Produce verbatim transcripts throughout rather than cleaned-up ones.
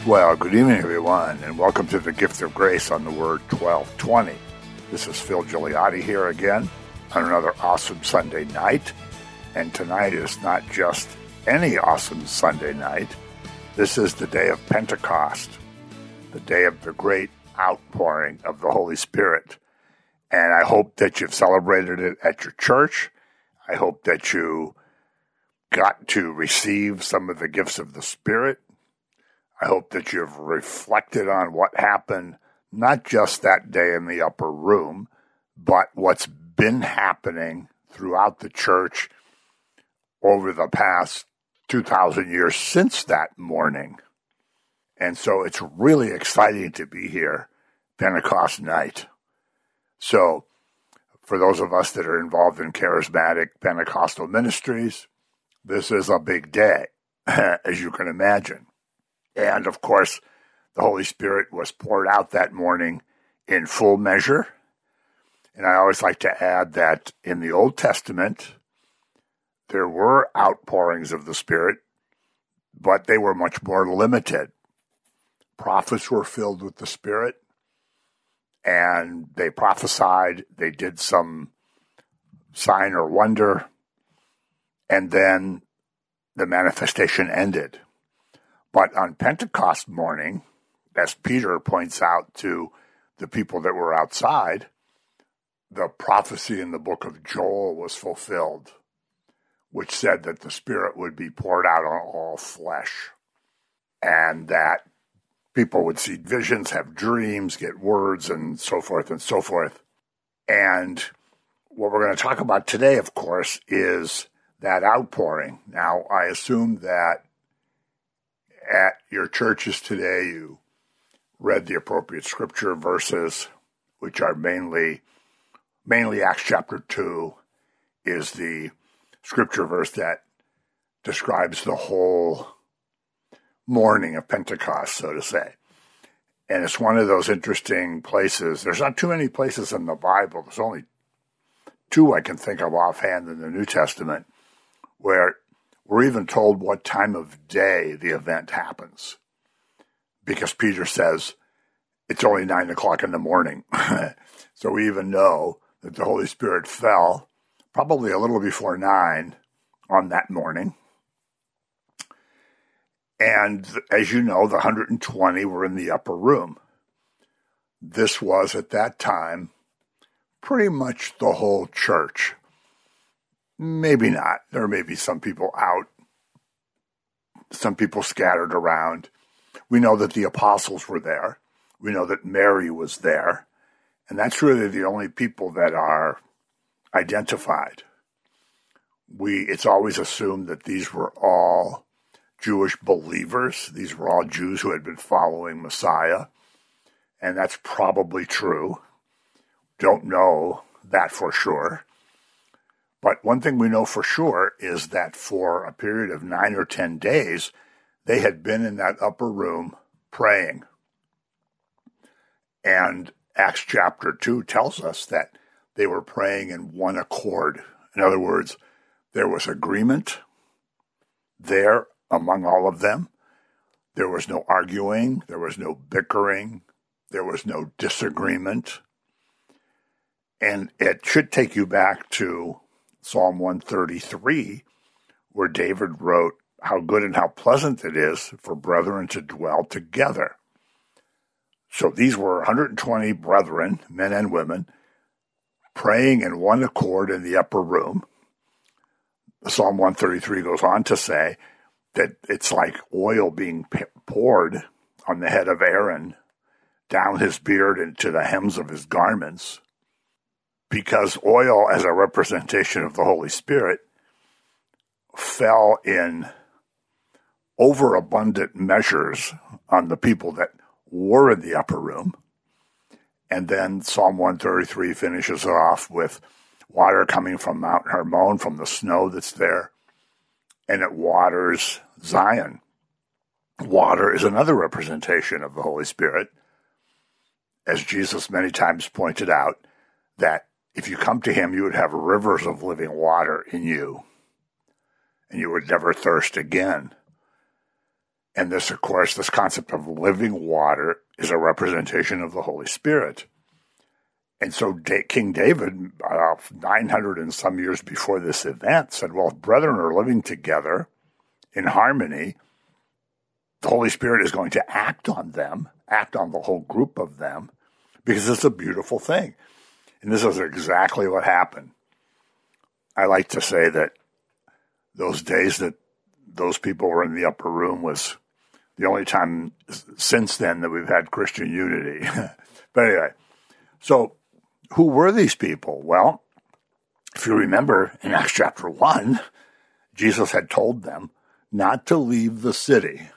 Well, good evening, everyone, and welcome to the Gift of Grace on the Word twelve twenty. This is Phil Gigliotti here again on another awesome Sunday night. And tonight is not just any awesome Sunday night. This is the day of Pentecost, the day of the great outpouring of the Holy Spirit. And I hope that you've celebrated it at your church. I hope that you got to receive some of the gifts of the Spirit. I hope that you've reflected on what happened, not just that day in the upper room, but what's been happening throughout the church over the past two thousand years since that morning. And so it's really exciting to be here, Pentecost night. So for those of us that are involved in charismatic Pentecostal ministries, this is a big day, as you can imagine. And, of course, the Holy Spirit was poured out that morning in full measure. And I always like to add that in the Old Testament, there were outpourings of the Spirit, but they were much more limited. Prophets were filled with the Spirit, and they prophesied, they did some sign or wonder, and then the manifestation ended. But on Pentecost morning, as Peter points out to the people that were outside, the prophecy in the book of Joel was fulfilled, which said that the Spirit would be poured out on all flesh, and that people would see visions, have dreams, get words, and so forth and so forth. And what we're going to talk about today, of course, is that outpouring. Now, I assume that at your churches today, you read the appropriate scripture verses, which are mainly, mainly Acts chapter two is the scripture verse that describes the whole morning of Pentecost, so to say. And it's one of those interesting places. There's not too many places in the Bible. There's only two I can think of offhand in the New Testament where we're even told what time of day the event happens, because Peter says it's only nine o'clock in the morning. So we even know that the Holy Spirit fell probably a little before nine on that morning. And as you know, the one hundred twenty were in the upper room. This was, at that time, pretty much the whole church. Maybe not. There may be some people out, some people scattered around. We know that the apostles were there. We know that Mary was there. And that's really the only people that are identified. We, it's always assumed that these were all Jewish believers. These were all Jews who had been following Messiah. And that's probably true. Don't know that for sure. But one thing we know for sure is that for a period of nine or ten days, they had been in that upper room praying. And Acts chapter two tells us that they were praying in one accord. In other words, there was agreement there among all of them. There was no arguing. There was no bickering. There was no disagreement. And it should take you back to Psalm one thirty-three, where David wrote, "How good and how pleasant it is for brethren to dwell together." So these were one hundred twenty brethren, men and women, praying in one accord in the upper room. Psalm one thirty-three goes on to say that it's like oil being poured on the head of Aaron, down his beard into the hems of his garments, because oil, as a representation of the Holy Spirit, fell in overabundant measures on the people that were in the upper room. And then Psalm one thirty-three finishes it off with water coming from Mount Hermon, from the snow that's there, and it waters Zion. Water is another representation of the Holy Spirit, as Jesus many times pointed out, that if you come to him, you would have rivers of living water in you, and you would never thirst again. And this, of course, this concept of living water is a representation of the Holy Spirit. And so Da- King David, uh, nine hundred and some years before this event, said, well, if brethren are living together in harmony, the Holy Spirit is going to act on them, act on the whole group of them, because it's a beautiful thing. And this is exactly what happened. I like to say that those days that those people were in the upper room was the only time since then that we've had Christian unity. But anyway, so who were these people? Well, if you remember in Acts chapter one, Jesus had told them not to leave the city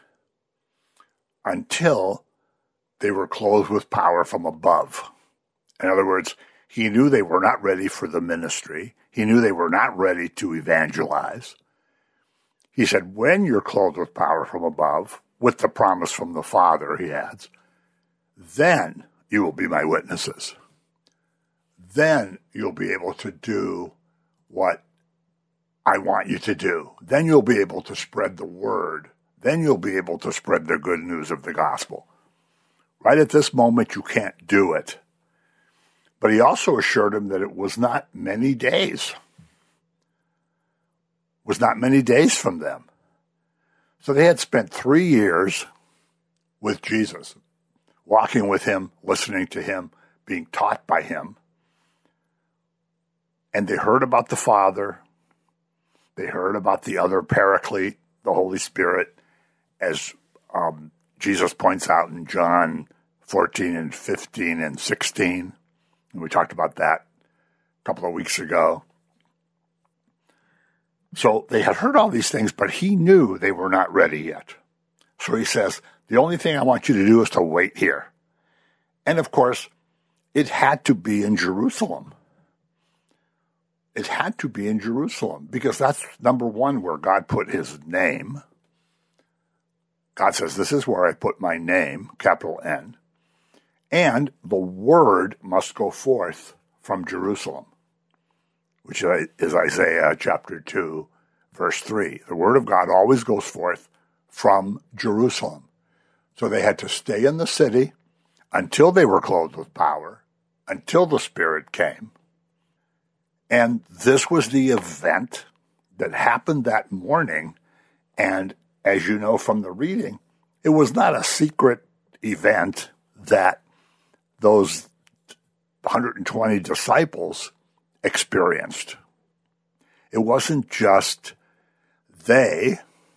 until they were clothed with power from above. In other words, he knew they were not ready for the ministry. He knew they were not ready to evangelize. He said, when you're clothed with power from above, with the promise from the Father, he adds, then you will be my witnesses. Then you'll be able to do what I want you to do. Then you'll be able to spread the word. Then you'll be able to spread the good news of the gospel. Right at this moment, you can't do it. But he also assured him that it was not many days. It was not many days from them. So they had spent three years with Jesus, walking with him, listening to him, being taught by him. And they heard about the Father. They heard about the other Paraclete, the Holy Spirit, as um, Jesus points out in John fourteen and fifteen and sixteen. And we talked about that a couple of weeks ago. So they had heard all these things, but he knew they were not ready yet. So he says, the only thing I want you to do is to wait here. And of course, it had to be in Jerusalem. It had to be in Jerusalem because that's number one where God put his name. God says, this is where I put my name, capital N. And the word must go forth from Jerusalem, which is Isaiah chapter two, verse three. The word of God always goes forth from Jerusalem. So they had to stay in the city until they were clothed with power, until the Spirit came. And this was the event that happened that morning. And as you know from the reading, it was not a secret event that those one hundred twenty disciples experienced. It wasn't just they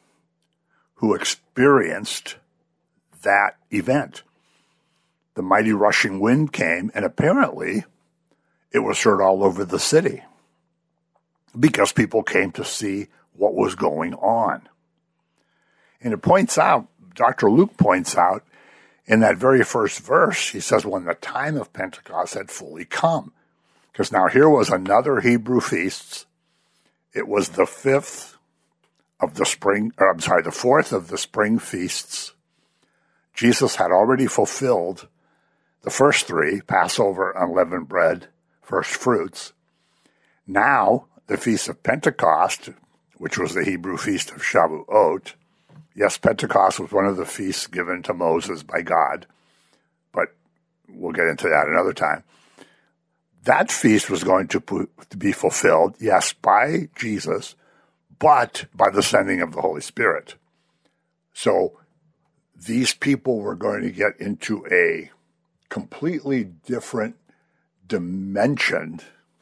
who experienced that event. The mighty rushing wind came, and apparently it was heard all over the city because people came to see what was going on. And it points out, Doctor Luke points out, in that very first verse, he says, when the time of Pentecost had fully come. Because now here was another Hebrew feast. It was the fifth of the spring, or I'm sorry, the fourth of the spring feasts. Jesus had already fulfilled the first three, Passover, unleavened bread, first fruits. Now, the Feast of Pentecost, which was the Hebrew feast of Shavuot. Yes, Pentecost was one of the feasts given to Moses by God, but we'll get into that another time. That feast was going to, to be fulfilled, yes, by Jesus, but by the sending of the Holy Spirit. So these people were going to get into a completely different dimension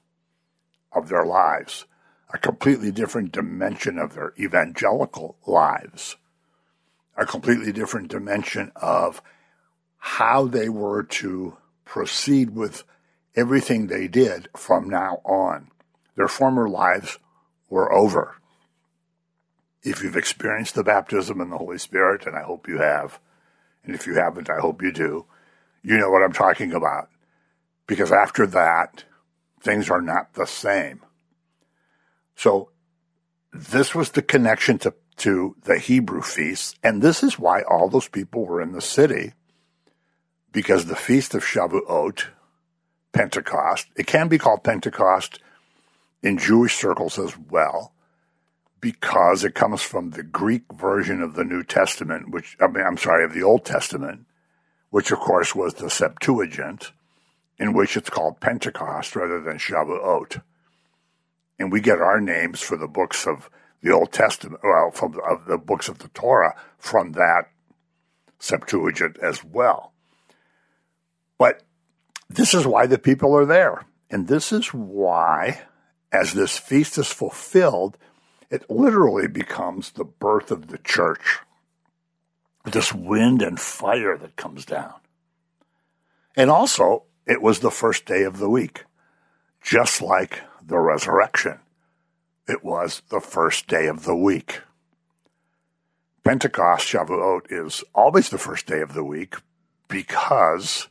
of their lives, a completely different dimension of their evangelical lives, a completely different dimension of how they were to proceed with everything they did from now on. Their former lives were over. If you've experienced the baptism in the Holy Spirit, and I hope you have, and if you haven't, I hope you do, you know what I'm talking about. Because after that, things are not the same. So this was the connection to, to the Hebrew feasts, and this is why all those people were in the city, because the Feast of Shavuot, Pentecost, it can be called Pentecost in Jewish circles as well, because it comes from the Greek version of the New Testament, which, I mean, I'm sorry, of the Old Testament, which of course was the Septuagint, in which it's called Pentecost rather than Shavuot. And we get our names for the books of the Old Testament, well, from of the books of the Torah from that Septuagint as well. But this is why the people are there. And this is why, as this feast is fulfilled, it literally becomes the birth of the church. This wind and fire that comes down. And also, it was the first day of the week, just like the resurrection. It was the first day of the week. Pentecost, Shavuot, is always the first day of the week because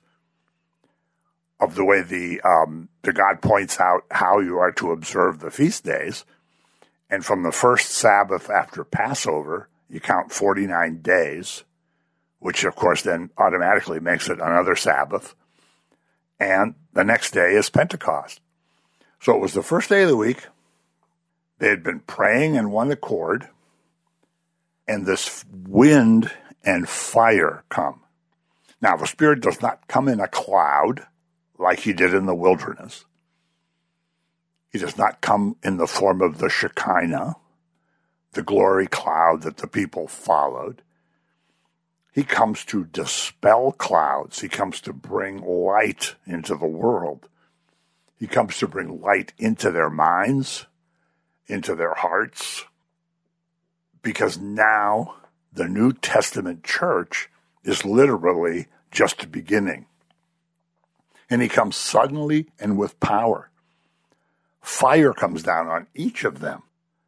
of the way the, um, the God points out how you are to observe the feast days. And from the first Sabbath after Passover, you count forty-nine days, which of course then automatically makes it another Sabbath. And the next day is Pentecost. So it was the first day of the week. They had been praying in one accord, and this wind and fire come. Now, the Spirit does not come in a cloud like he did in the wilderness. He does not come in the form of the Shekinah, the glory cloud that the people followed. He comes to dispel clouds. He comes to bring light into the world. He comes to bring light into their minds, into their hearts, because now the New Testament church is literally just beginning. And he comes suddenly and with power. Fire comes down on each of them.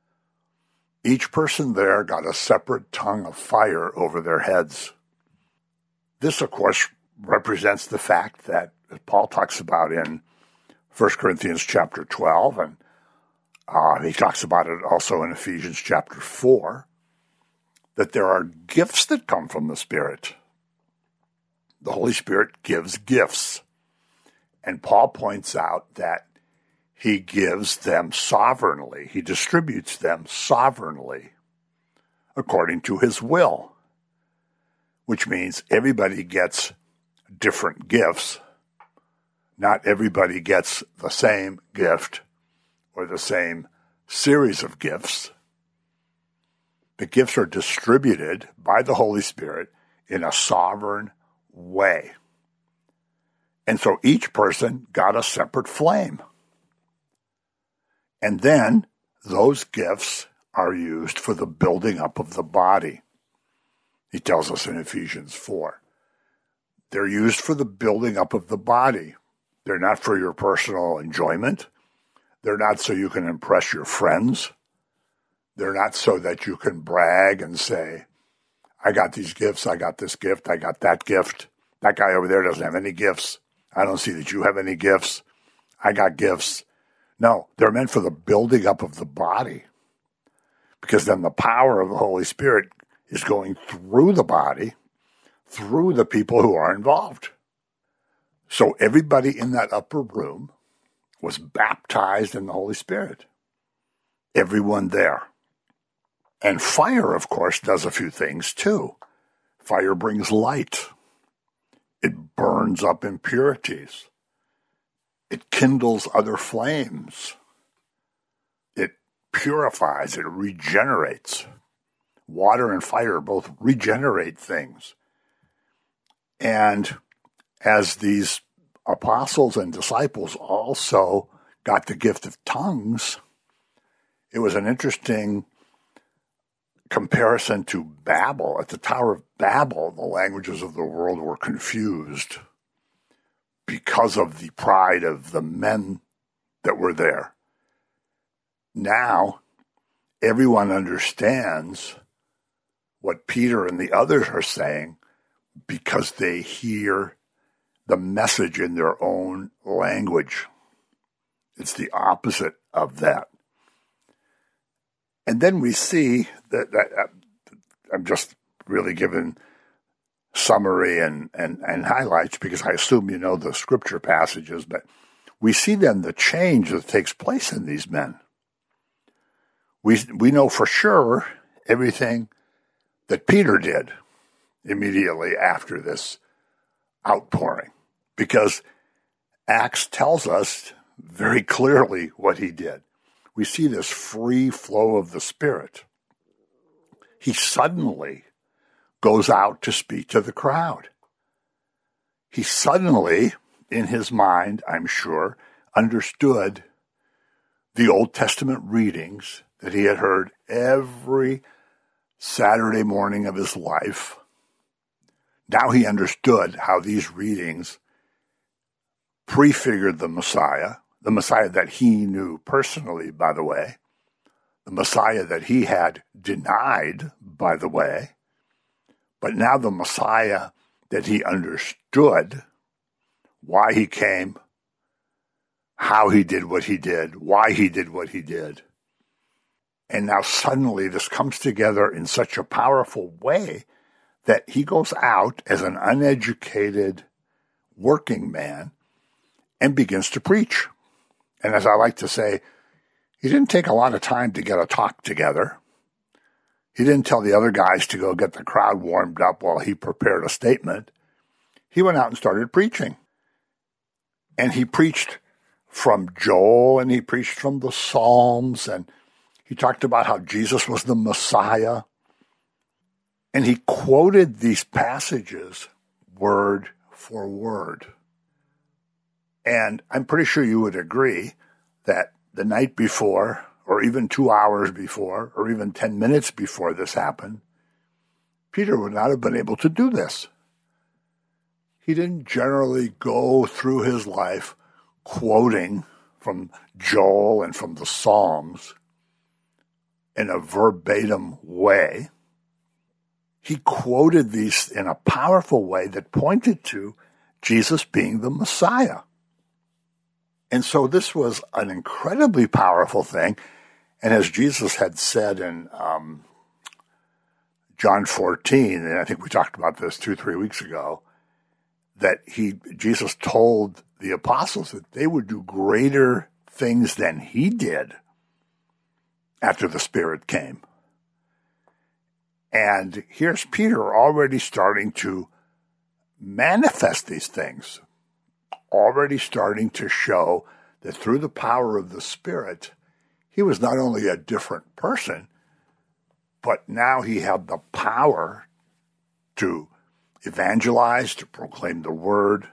Each person there got a separate tongue of fire over their heads. This, of course, represents the fact that Paul talks about in First Corinthians chapter twelve, and uh, he talks about it also in Ephesians chapter four, that there are gifts that come from the Spirit. The Holy Spirit gives gifts. And Paul points out that he gives them sovereignly. He distributes them sovereignly according to his will, which means everybody gets different gifts. Not everybody gets the same gift or the same series of gifts. The gifts are distributed by the Holy Spirit in a sovereign way. And so each person got a separate flame. And then those gifts are used for the building up of the body. He tells us in Ephesians four. They're used for the building up of the body. They're not for your personal enjoyment. They're not so you can impress your friends. They're not so that you can brag and say, I got these gifts, I got this gift, I got that gift. That guy over there doesn't have any gifts. I don't see that you have any gifts. I got gifts. No, they're meant for the building up of the body. Because then the power of the Holy Spirit is going through the body, through the people who are involved. So everybody in that upper room was baptized in the Holy Spirit. Everyone there. And fire, of course, does a few things too. Fire brings light. It burns up impurities. It kindles other flames. It purifies, it regenerates. Water and fire both regenerate things. And as these apostles and disciples also got the gift of tongues, it was an interesting comparison to Babel. At the Tower of Babel, the languages of the world were confused because of the pride of the men that were there. Now, everyone understands what Peter and the others are saying because they hear the message in their own language. It's the opposite of that. And then we see that, that uh, I'm just really giving summary and, and, and highlights because I assume you know the scripture passages, but we see then the change that takes place in these men. We, we know for sure everything that Peter did immediately after this outpouring, because Acts tells us very clearly what he did. We see this free flow of the Spirit. He suddenly goes out to speak to the crowd. He suddenly, in his mind, I'm sure, understood the Old Testament readings that he had heard every Saturday morning of his life. Now he understood how these readings prefigured the Messiah, the Messiah that he knew personally, by the way, the Messiah that he had denied, by the way, but now the Messiah that he understood, why he came, how he did what he did, why he did what he did. And now suddenly this comes together in such a powerful way that he goes out as an uneducated working man and begins to preach. And as I like to say, he didn't take a lot of time to get a talk together. He didn't tell the other guys to go get the crowd warmed up while he prepared a statement. He went out and started preaching. And he preached from Joel, and he preached from the Psalms, and he talked about how Jesus was the Messiah. And he quoted these passages word for word. And I'm pretty sure you would agree that the night before, or even two hours before, or even ten minutes before this happened, Peter would not have been able to do this. He didn't generally go through his life quoting from Joel and from the Psalms in a verbatim way. He quoted these in a powerful way that pointed to Jesus being the Messiah. And so this was an incredibly powerful thing. And as Jesus had said in um, John fourteen, and I think we talked about this two, three weeks ago, that he Jesus told the apostles that they would do greater things than he did after the Spirit came. And here's Peter already starting to manifest these things, already starting to show that through the power of the Spirit, he was not only a different person, but now he had the power to evangelize, to proclaim the word,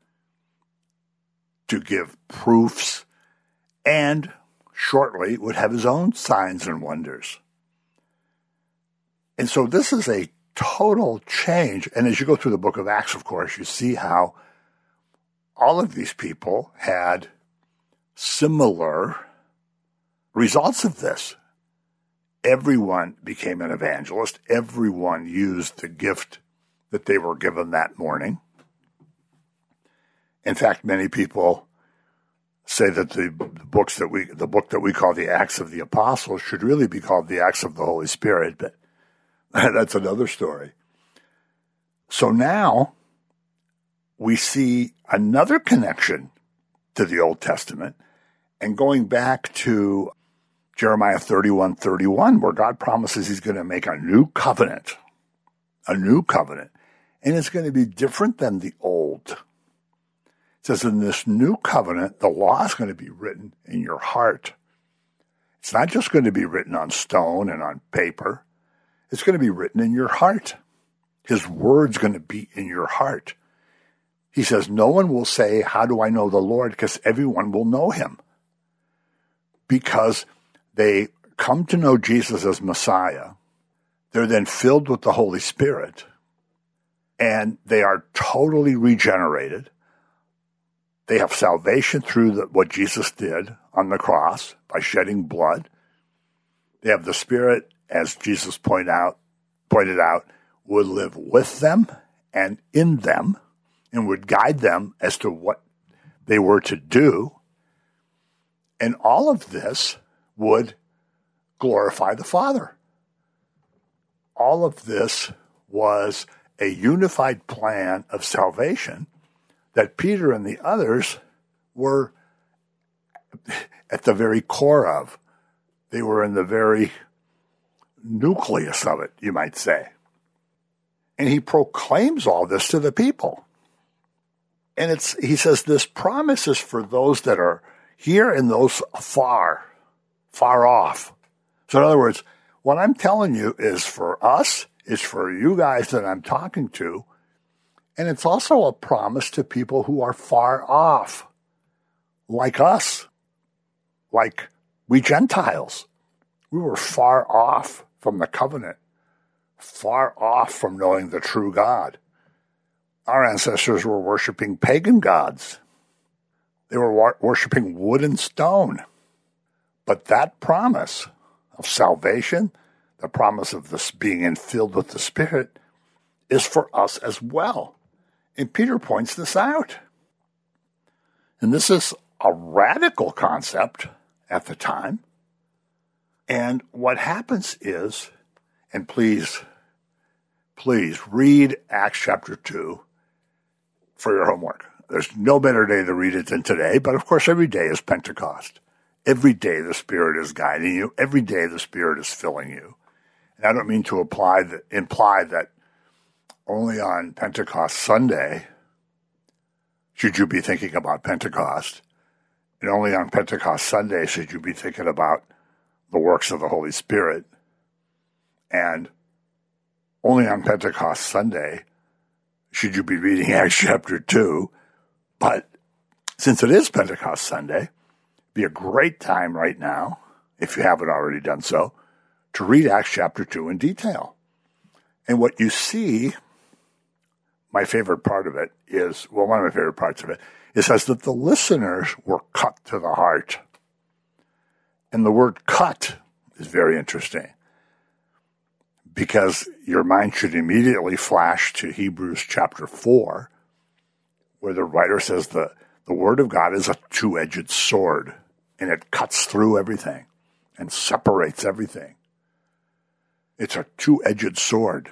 to give proofs, and shortly would have his own signs and wonders. And so this is a total change. And as you go through the book of Acts, of course, you see how all of these people had similar results of this. Everyone became an evangelist. Everyone used the gift that they were given that morning. In fact, many people say that the books that we, the book that we call the Acts of the Apostles should really be called the Acts of the Holy Spirit, but that's another story. So now we see another connection to the Old Testament, and going back to Jeremiah thirty-one thirty-one, where God promises he's going to make a new covenant, a new covenant, and it's going to be different than the old. It says in this new covenant, the law is going to be written in your heart. It's not just going to be written on stone and on paper. It's going to be written in your heart. His word's going to be in your heart. He says, no one will say, how do I know the Lord? Because everyone will know him. Because they come to know Jesus as Messiah. They're then filled with the Holy Spirit. And they are totally regenerated. They have salvation through the, what Jesus did on the cross by shedding blood. They have the Spirit, as Jesus point out, pointed out, would live with them and in them and would guide them as to what they were to do. And all of this would glorify the Father. All of this was a unified plan of salvation that Peter and the others were at the very core of. They were in the very nucleus of it, you might say. And he proclaims all this to the people. And it's he says this promise is for those that are here and those far, far off. So in other words, what I'm telling you is for us, is for you guys that I'm talking to, and it's also a promise to people who are far off, like us, like we Gentiles. We were far off from the covenant, far off from knowing the true God. Our ancestors were worshiping pagan gods. They were wor- worshiping wood and stone. But that promise of salvation, the promise of this being filled with the Spirit, is for us as well. And Peter points this out. And this is a radical concept at the time. And what happens is, and please, please read Acts chapter two for your homework. There's no better day to read it than today, but of course every day is Pentecost. Every day the Spirit is guiding you. Every day the Spirit is filling you. And I don't mean to apply that, imply that only on Pentecost Sunday should you be thinking about Pentecost, and only on Pentecost Sunday should you be thinking about the works of the Holy Spirit, and only on Pentecost Sunday should you be reading Acts chapter two. But since it is Pentecost Sunday, it'd be a great time right now, if you haven't already done so, to read Acts chapter two in detail. And what you see, my favorite part of it is, well, one of my favorite parts of it, it says that the listeners were cut to the heart. And the word cut is very interesting, because your mind should immediately flash to Hebrews chapter four, where the writer says the, the word of God is a two-edged sword, and it cuts through everything and separates everything. It's a two-edged sword.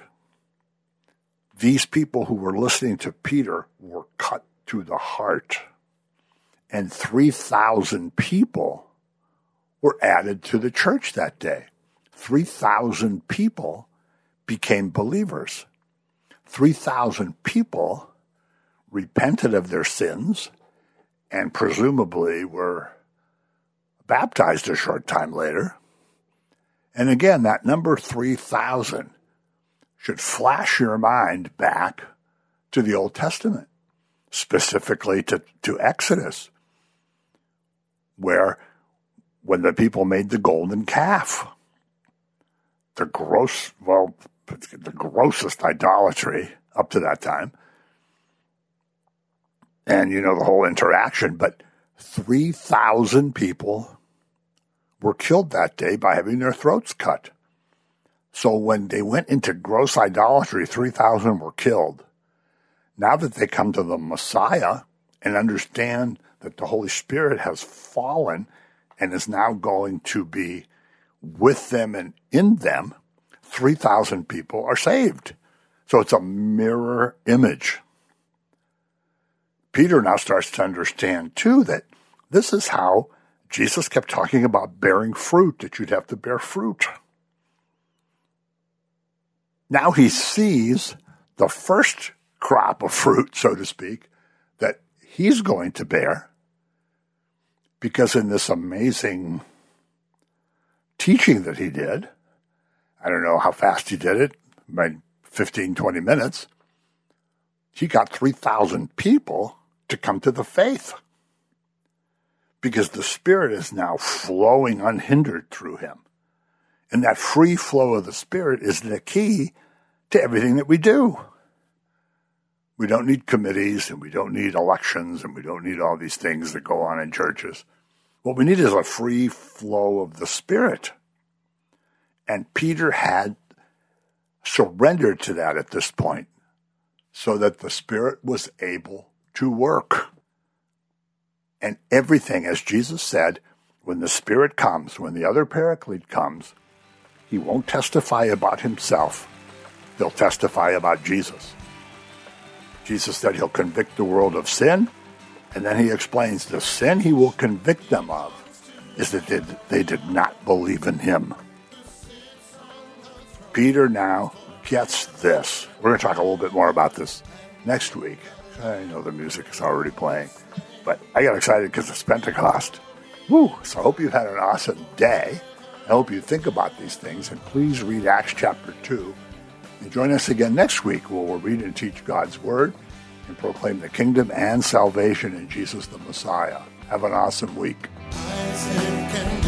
These people who were listening to Peter were cut to the heart, and three thousand people were added to the church that day. three thousand people became believers. three thousand people repented of their sins and presumably were baptized a short time later. And again, that number three thousand should flash your mind back to the Old Testament, specifically to, to Exodus, where when the people made the golden calf, the gross, well, the grossest idolatry up to that time, and, you know, the whole interaction, but three thousand people were killed that day by having their throats cut. So when they went into gross idolatry, three thousand were killed. Now that they come to the Messiah and understand that the Holy Spirit has fallen and is now going to be with them and in them, three thousand people are saved. So it's a mirror image. Peter now starts to understand, too, that this is how Jesus kept talking about bearing fruit, that you'd have to bear fruit. Now he sees the first crop of fruit, so to speak, that he's going to bear, because in this amazing teaching that he did, I don't know how fast he did it, maybe fifteen, twenty minutes, he got three thousand people to come to the faith, because the Spirit is now flowing unhindered through him. And that free flow of the Spirit is the key to everything that we do. We don't need committees, and we don't need elections, and we don't need all these things that go on in churches. What we need is a free flow of the Spirit. And Peter had surrendered to that at this point, so that the Spirit was able to work. And everything, as Jesus said, when the Spirit comes, when the other Paraclete comes, he won't testify about himself. He'll testify about Jesus. Jesus said he'll convict the world of sin, and then he explains the sin he will convict them of is that they, they did not believe in him. Peter now gets this. We're going to talk a little bit more about this next week. I know the music is already playing, but I got excited because it's Pentecost. Woo! So I hope you've had an awesome day. I hope you think about these things, and please read Acts chapter two. And join us again next week where we'll read and teach God's Word and proclaim the kingdom and salvation in Jesus the Messiah. Have an awesome week.